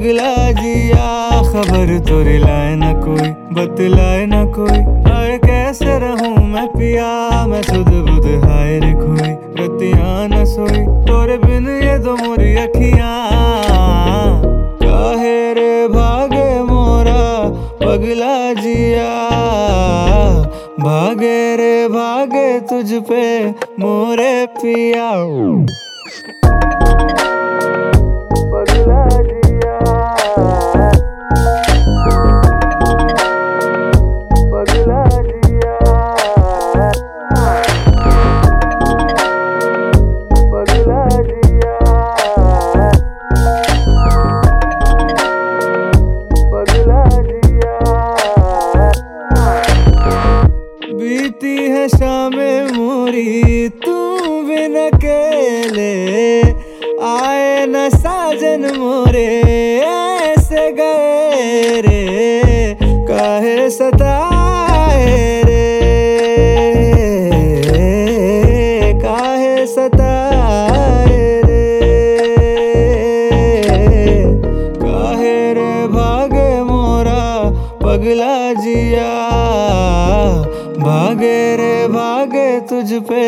पगला जिया। खबर तो रिलाए न कोई, बतलाए न कोई, हाय कैसे रहूं मैं पिया। मैं सुध बुध हाय रे खोई, रतियां न सोई, तोरे बिन ये दो मोरी अखियां। काहे रे भागे मोरा पगला जिया, भागे रे भागे तुझ पे मोरे पिया। पगला जिया, पगला जिया, पगला जिया, पगला जिया। बीती है शामें मोरी तू बिन अकेले, आए न साजन मोरे ऐसे गए रे। काहे सताए रे, काहे सताए रे, काहे रे भागे मोरा पगला जिया। भागे रे भागे तुझ पे